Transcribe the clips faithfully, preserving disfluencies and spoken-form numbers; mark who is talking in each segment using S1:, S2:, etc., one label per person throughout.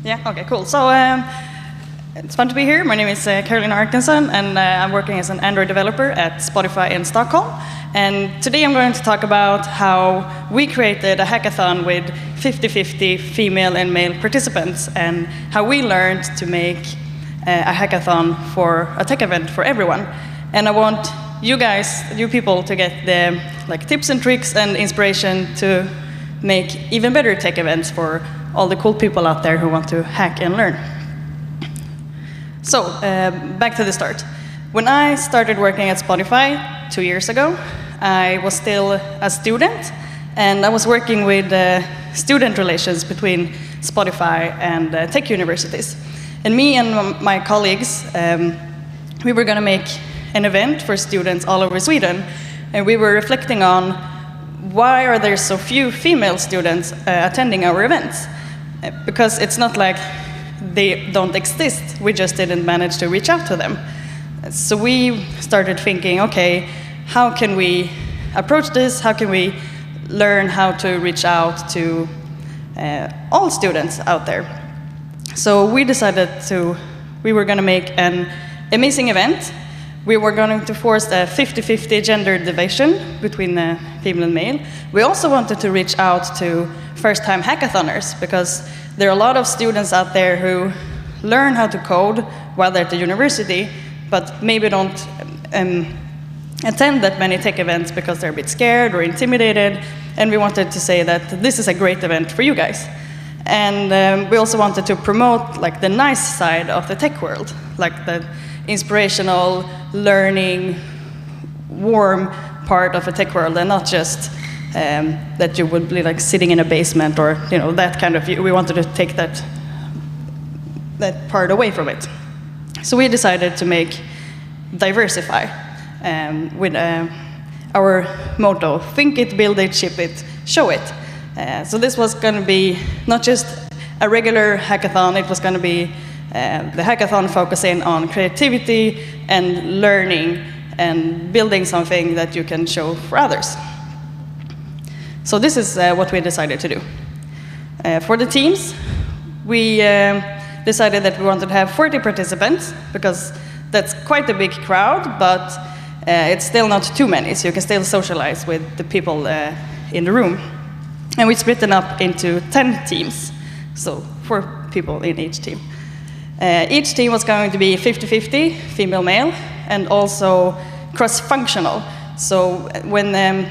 S1: Yeah, okay, cool. So um, it's fun to be here. My name is uh, Carolina Arkansson, and uh, I'm working as an Android developer at Spotify in Stockholm. And today I'm going to talk about how we created a hackathon with fifty fifty female and male participants, and how we learned to make uh, a hackathon for a tech event for everyone. And I want you guys, you people, to get the like tips and tricks and inspiration to make even better tech events for all the cool people out there who want to hack and learn. So, uh, back to the start. When I started working at Spotify two years ago, I was still a student, and I was working with uh, student relations between Spotify and uh, tech universities. And me and my colleagues, um, we were going to make an event for students all over Sweden, and we were reflecting on why are there so few female students uh, attending our events? Because it's not like they don't exist, we just didn't manage to reach out to them. So we started thinking, okay, how can we approach this? How can we learn how to reach out to uh, all students out there? So we decided to, we were going to make an amazing event. We were going to force a fifty fifty gender division between uh, female and male. We also wanted to reach out to first-time hackathoners, because there are a lot of students out there who learn how to code while they're at the university, but maybe don't um, attend that many tech events because they're a bit scared or intimidated. And we wanted to say that this is a great event for you guys. And um, we also wanted to promote like the nice side of the tech world, like the inspirational, learning, warm part of a tech world, and not just um, that you would be like sitting in a basement or you know that kind of view. We wanted to take that that part away from it. So we decided to make Diversify um, with uh, our motto: think it, build it, ship it, show it. Uh, so this was going to be not just a regular hackathon, it was going to be uh, the hackathon focusing on creativity and learning and building something that you can show for others. So this is uh, what we decided to do. Uh, for the teams, we uh, decided that we wanted to have forty participants, because that's quite a big crowd, but uh, it's still not too many, so you can still socialize with the people uh, in the room. And we split them up into ten teams, so four people in each team. Uh, each team was going to be fifty fifty, female-male, and also cross-functional. So when um,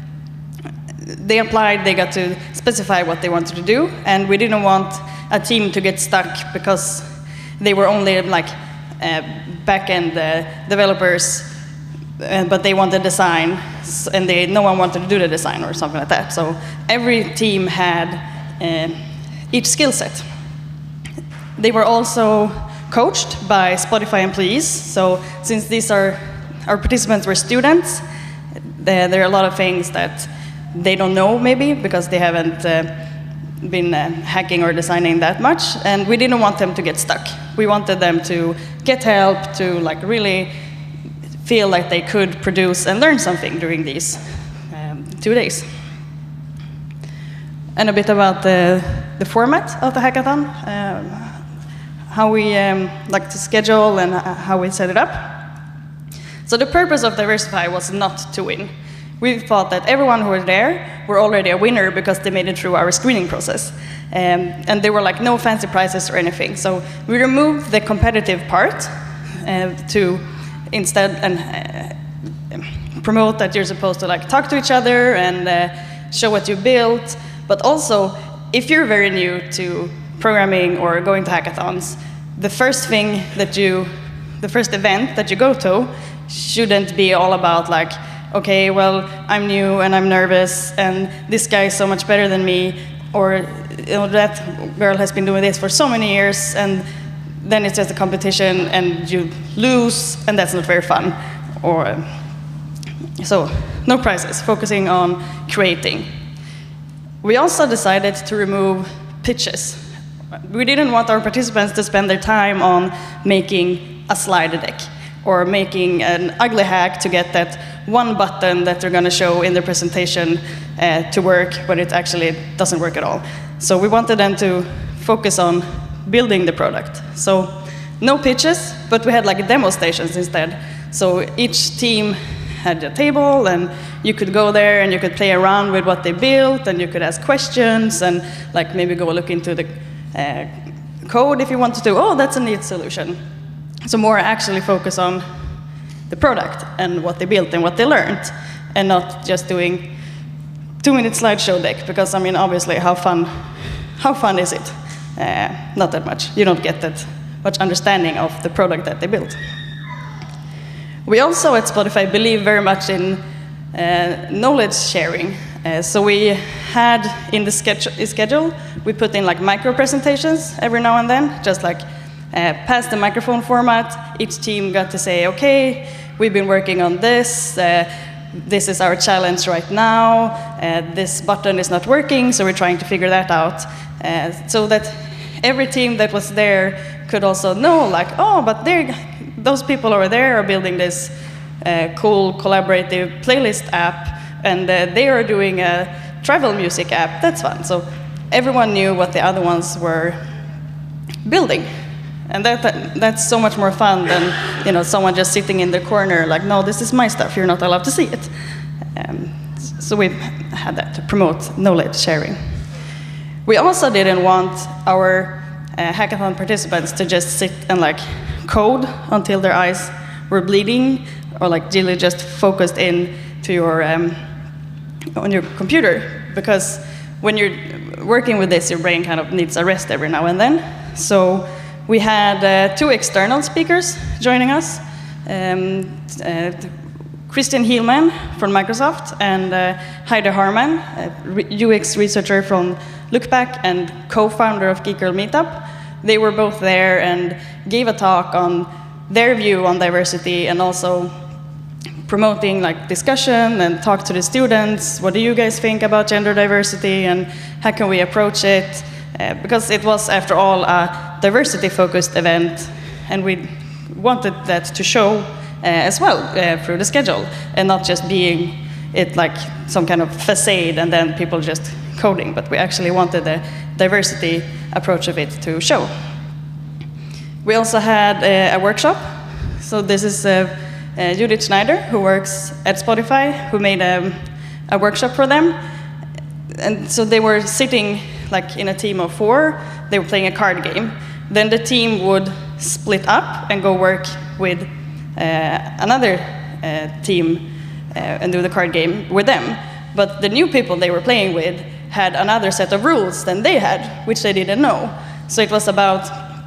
S1: they applied, they got to specify what they wanted to do, and we didn't want a team to get stuck because they were only like uh, back-end uh, developers, uh, but they wanted design, and they, no one wanted to do the design or something like that. So every team had uh, each skill set. They were also coached by Spotify employees. So since these are our participants were students, there, there are a lot of things that they don't know maybe because they haven't uh, been uh, hacking or designing that much, and we didn't want them to get stuck. We wanted them to get help, to like really feel like they could produce and learn something during these um, two days. And a bit about the, the format of the hackathon, um, how we um, like to schedule and how we set it up. So the purpose of Diversify was not to win. We thought that everyone who was there were already a winner because they made it through our screening process. Um, and there were like no fancy prizes or anything. So we removed the competitive part uh, to instead and uh, promote that you're supposed to like talk to each other and uh, show what you built. But also, if you're very new to programming or going to hackathons, the first thing that you, the first event that you go to shouldn't be all about like, okay, well, I'm new and I'm nervous, and this guy is so much better than me, or you know, that girl has been doing this for so many years, and then it's just a competition and you lose, and that's not very fun. Or uh, so, no prizes, focusing on creating. We also decided to remove pitches. We didn't want our participants to spend their time on making a slide deck or making an ugly hack to get that one button that they're going to show in their presentation uh, to work when it actually doesn't work at all. So we wanted them to focus on building the product. So no pitches, but we had like demo stations instead. So each team had a table, and you could go there and you could play around with what they built, and you could ask questions and like maybe go look into the uh, code if you wanted to. Oh, that's a neat solution. So more actually focus on the product and what they built and what they learned, and not just doing two-minute slideshow deck, because I mean, obviously, how fun, how fun is it? Uh, not that much. You don't get that much understanding of the product that they built. We also at Spotify believe very much in uh, knowledge sharing. Uh, so we had in the schedule, we put in like micro presentations every now and then, just like uh, past the microphone format. Each team got to say, okay, we've been working on this. Uh, this is our challenge right now. Uh, this button is not working, so we're trying to figure that out. Uh, so that every team that was there could also know, like, oh, but those people over there are building this uh, cool collaborative playlist app, and uh, they are doing a travel music app. That's fun. So everyone knew what the other ones were building. And that, that, that's so much more fun than, you know, someone just sitting in the corner like, no, this is my stuff, you're not allowed to see it. Um, so we had that to promote knowledge sharing. We also didn't want our uh, hackathon participants to just sit and like code until their eyes were bleeding, or like really just focused in to your, um, on your computer. Because when you're working with this, your brain kind of needs a rest every now and then. So we had uh, two external speakers joining us, um, uh, Christian Hielman from Microsoft and uh, Heide Harman, a U X researcher from Lookback and co-founder of Geek Girl Meetup. They were both there and gave a talk on their view on diversity, and also promoting like discussion and talk to the students. What do you guys think about gender diversity, and how can we approach it? Uh, because it was, after all, a diversity-focused event, and we wanted that to show uh, as well uh, through the schedule, and not just being it like some kind of facade and then people just coding, but we actually wanted the diversity approach of it to show. We also had a, a workshop. So this is uh, uh, Judith Schneider, who works at Spotify, who made a, a workshop for them. And so they were sitting like in a team of four, they were playing a card game. Then the team would split up and go work with uh, another uh, team uh, and do the card game with them. But the new people they were playing with had another set of rules than they had, which they didn't know. So it was about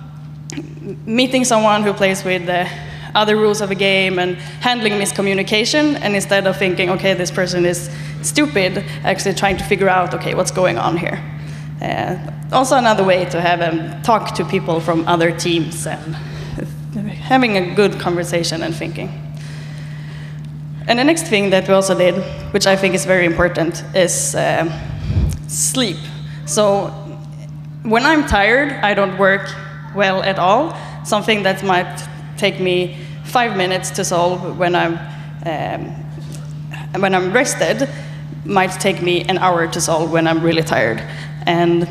S1: meeting someone who plays with the other rules of a game and handling miscommunication, and instead of thinking, okay, this person is stupid, actually trying to figure out, okay, what's going on here. Uh, also another way to have them talk to people from other teams and having a good conversation and thinking. And the next thing that we also did, which I think is very important, is uh, sleep. So when I'm tired, I don't work well at all. Something that might take me five minutes to solve when I'm, um, when I'm rested might take me an hour to solve when I'm really tired. And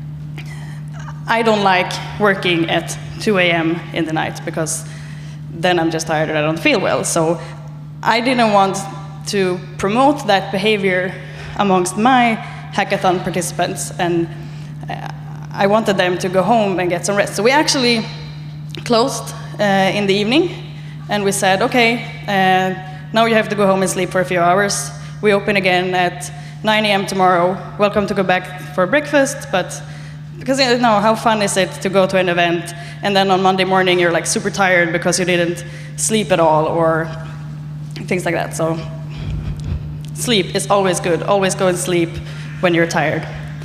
S1: I don't like working at two A M in the night, because then I'm just tired and I don't feel well. So I didn't want to promote that behavior amongst my hackathon participants, and uh, I wanted them to go home and get some rest. So we actually closed uh, in the evening, and we said, okay, uh, now you have to go home and sleep for a few hours. We open again at nine A M tomorrow. Welcome to go back for breakfast, but because you know, how fun is it to go to an event and then on Monday morning you're like super tired because you didn't sleep at all, or things like that. So sleep is always good. Always go and sleep when you're tired.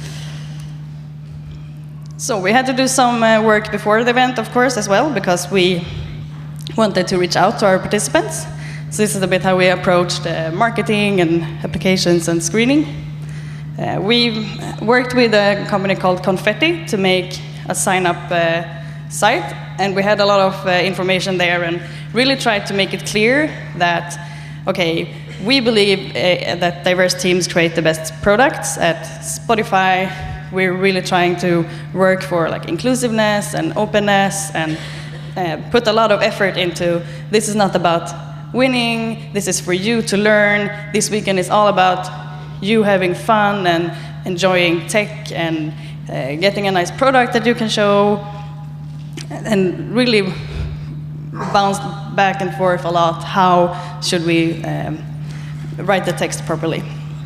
S1: So we had to do some uh, work before the event, of course, as well, because we wanted to reach out to our participants. So this is a bit how we approached uh, marketing and applications and screening. Uh, we worked with a company called Confetti to make a sign-up uh, site, and we had a lot of uh, information there and really tried to make it clear that, okay, we believe uh, that diverse teams create the best products at Spotify. we're really trying to work for like inclusiveness and openness and uh, put a lot of effort into this is not about winning, this is for you to learn. This weekend is all about you having fun and enjoying tech and uh, getting a nice product that you can show, and really bounce back and forth a lot. How should we um, write the text properly?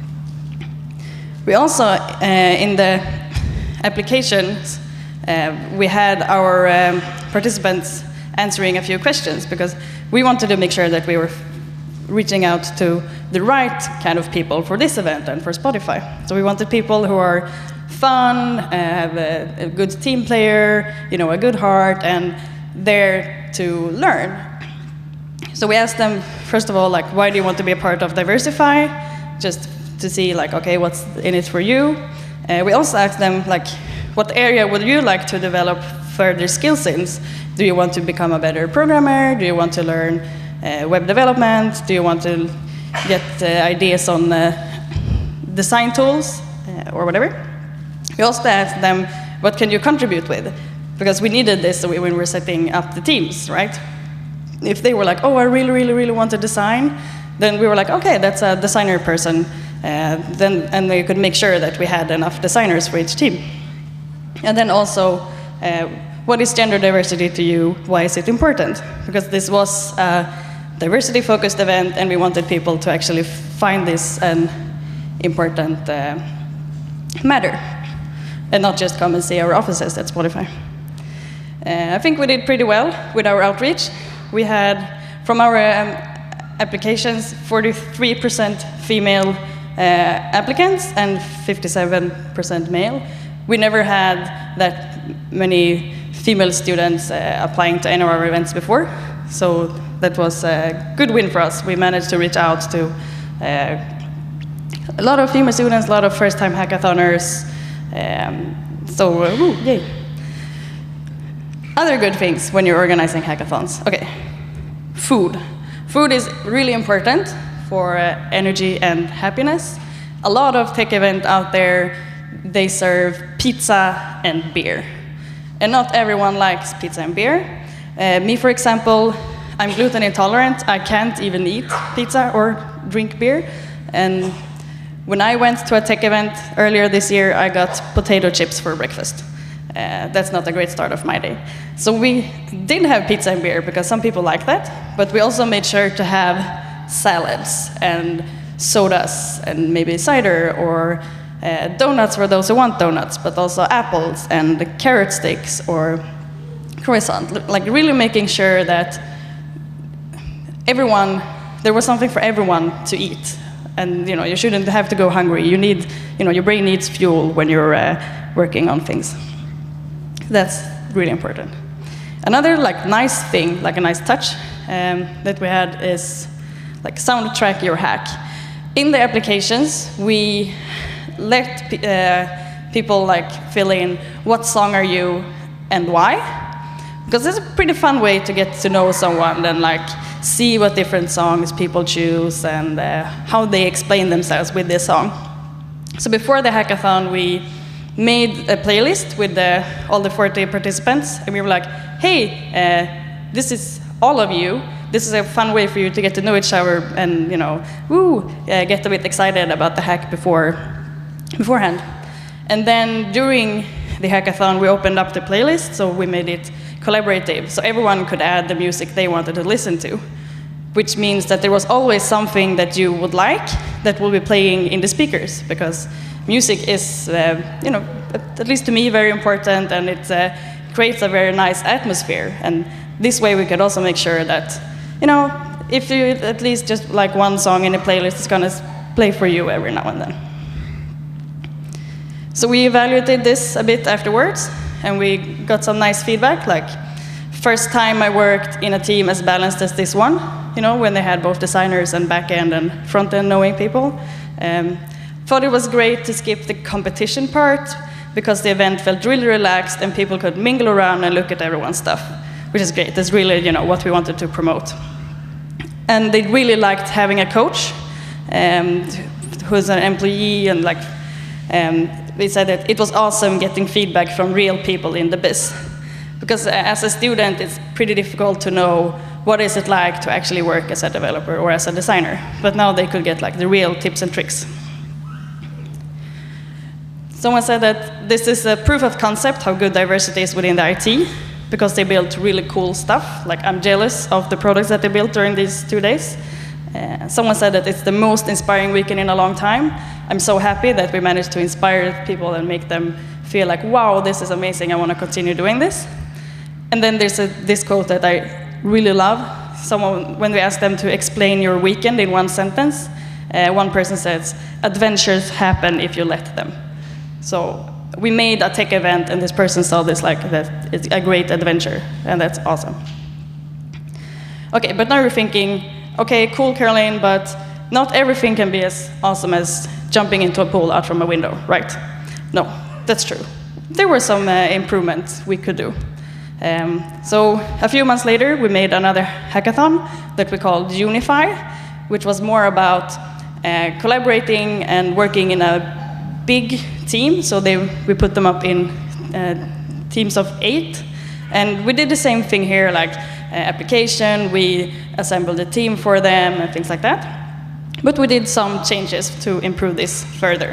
S1: We also, uh, in the applications, uh, we had our um, participants answering a few questions, because we wanted to make sure that we were reaching out to the right kind of people for this event and for Spotify. So we wanted people who are fun, uh, have a, a good team player, you know, a good heart, and there to learn. So we asked them, first of all, like, why do you want to be a part of Diversify? Just to see, like, okay, what's in it for you? Uh, we also asked them, like, what area would you like to develop further skills in? Do you want to become a better programmer? Do you want to learn uh, web development? Do you want to get uh, ideas on uh, design tools uh, or whatever? We also asked them, what can you contribute with? Because we needed this when we were setting up the teams, right? If they were like, oh, I really, really, really want to design, then we were like, okay, that's a designer person. Uh, then, and we could make sure that we had enough designers for each team. And then also, uh, what is gender diversity to you? Why is it important? Because this was a diversity-focused event, and we wanted people to actually find this an important uh, matter, and not just come and see our offices at Spotify. Uh, I think we did pretty well with our outreach. We had, from our um, applications, forty-three percent female uh, applicants and fifty-seven percent male. We never had that many female students uh, applying to any of our events before, so that was a good win for us. We managed to reach out to uh, a lot of female students, a lot of first-time hackathoners, um, so uh, woo, yay. Other good things when you're organizing hackathons. Okay, food. Food is really important for uh, energy and happiness. A lot of tech events out there, they serve pizza and beer. And not everyone likes pizza and beer. Uh, me, for example, I'm gluten intolerant. I can't even eat pizza or drink beer. And when I went to a tech event earlier this year, I got potato chips for breakfast. Uh, that's not a great start of my day. So we did have pizza and beer because some people like that, but we also made sure to have salads and sodas and maybe cider or uh, donuts for those who want donuts, but also apples and carrot sticks or croissant. Like really making sure that everyone, there was something for everyone to eat. And you know, you shouldn't have to go hungry. You need, you know, your brain needs fuel when you're uh, working on things. That's really important. Another like nice thing, like a nice touch um, that we had is like soundtrack your hack. In the applications, we let p uh, people like fill in what song are you and why, because it's a pretty fun way to get to know someone and like see what different songs people choose and uh, how they explain themselves with this song. So before the hackathon, we made a playlist with the, all the forty participants, and we were like, hey, uh, this is all of you. This is a fun way for you to get to know each other and, you know, woo, uh, get a bit excited about the hack before, beforehand. And then during the hackathon, we opened up the playlist, so we made it collaborative, so everyone could add the music they wanted to listen to, which means that there was always something that you would like that will be playing in the speakers, because music is, uh, you know, at least to me, very important, and it uh, creates a very nice atmosphere. And this way we could also make sure that, you know, if you at least just like one song in a playlist, it's gonna play for you every now and then. So we evaluated this a bit afterwards, and we got some nice feedback, like first time I worked in a team as balanced as this one, you know, when they had both designers and back-end and front-end knowing people. Um, thought it was great to skip the competition part, because the event felt really relaxed and people could mingle around and look at everyone's stuff, which is great. That's really, you know, what we wanted to promote. And they really liked having a coach um, who's an employee and like um, we said that it was awesome getting feedback from real people in the biz. Because as a student, it's pretty difficult to know what is it like to actually work as a developer or as a designer. But now they could get like the real tips and tricks. Someone said that this is a proof of concept how good diversity is within the I T, because they built really cool stuff. Like, I'm jealous of the products that they built during these two days. Uh, someone said that it's the most inspiring weekend in a long time. I'm so happy that we managed to inspire people and make them feel like, wow, this is amazing, I want to continue doing this. And then there's a, this quote that I really love. Someone, when we asked them to explain your weekend in one sentence, uh, one person says, adventures happen if you let them. So we made a tech event, and this person saw this like that it's a great adventure, and that's awesome. Okay, but now you're thinking, okay, cool, Caroline, but not everything can be as awesome as jumping into a pool out from a window, right? No, that's true. There were some uh, improvements we could do. Um, so a few months later, we made another hackathon that we called Unify, which was more about uh, collaborating and working in a big team. So they, we put them up in uh, teams of eight. And we did the same thing here, like uh, application, we assembled a team for them and things like that. But we did some changes to improve this further.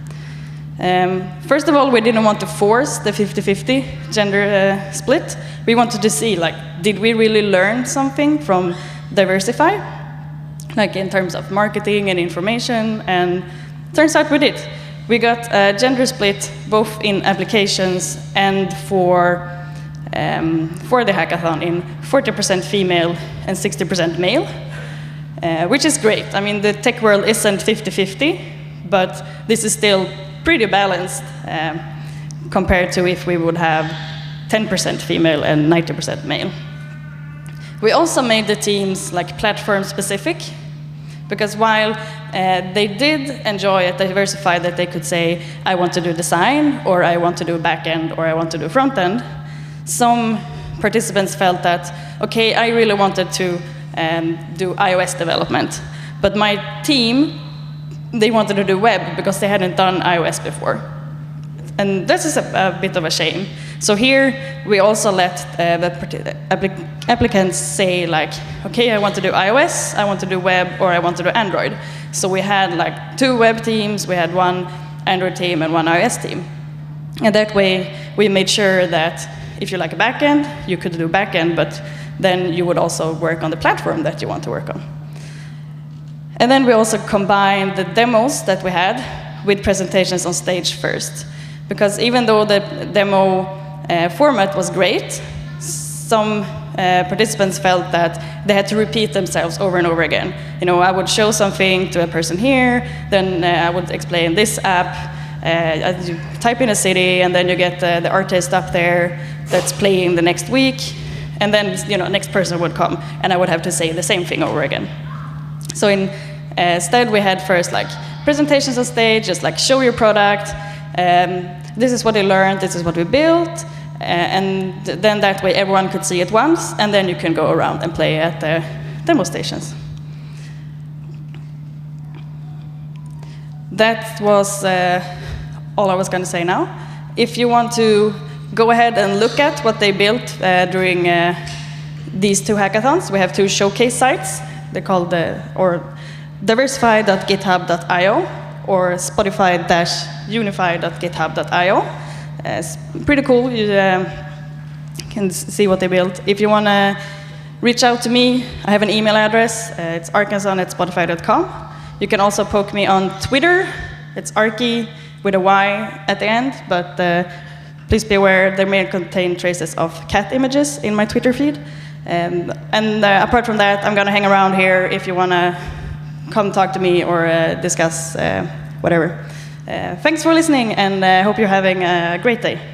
S1: Um, first of all, we didn't want to force the fifty fifty gender uh, split. We wanted to see, like, did we really learn something from Diversify? Like in terms of marketing and information, and turns out we did. We got a gender split both in applications and for, um, for the hackathon in forty percent female and sixty percent male, uh, which is great. I mean, the tech world isn't fifty fifty, but this is still pretty balanced um, compared to if we would have ten percent female and ninety percent male. We also made the teams like platform specific, because while uh, they did enjoy at Diversify that they could say, I want to do design, or I want to do backend, or I want to do front end, some participants felt that, okay, I really wanted to um, do iOS development, but my team, they wanted to do web because they hadn't done iOS before. And this is a, a bit of a shame. So here, we also let uh, the applic applicants say, like, okay, I want to do iOS, I want to do web, or I want to do Android. So we had like two web teams, we had one Android team and one iOS team. And that way, we made sure that if you like a backend, you could do backend, but then you would also work on the platform that you want to work on. And then we also combined the demos that we had with presentations on stage first. Because even though the demo uh, format was great, some uh, participants felt that they had to repeat themselves over and over again. You know, I would show something to a person here, then uh, I would explain this app, uh, you type in a city, and then you get uh, the artist up there that's playing the next week, and then, you know, next person would come, and I would have to say the same thing over again. So in, uh, instead, we had first like presentations on stage, just like show your product. Um, this is what they learned, this is what we built, uh, and then that way everyone could see it once, and then you can go around and play at the demo stations. That was uh, all I was going to say now. If you want to go ahead and look at what they built uh, during uh, these two hackathons, we have two showcase sites. They're called the, or diversify dot github dot i o or spotify dash unify dot github dot i o. Uh, it's pretty cool. You uh, can see what they built. If you want to reach out to me, I have an email address. Uh, it's arkinson at spotify dot com. You can also poke me on Twitter. It's Arki with a Y at the end, but uh, please be aware there may contain traces of cat images in my Twitter feed. Um, and uh, apart from that, I'm going to hang around here if you want to come talk to me or uh, discuss uh, whatever. Uh, thanks for listening, and I uh, hope you're having a great day.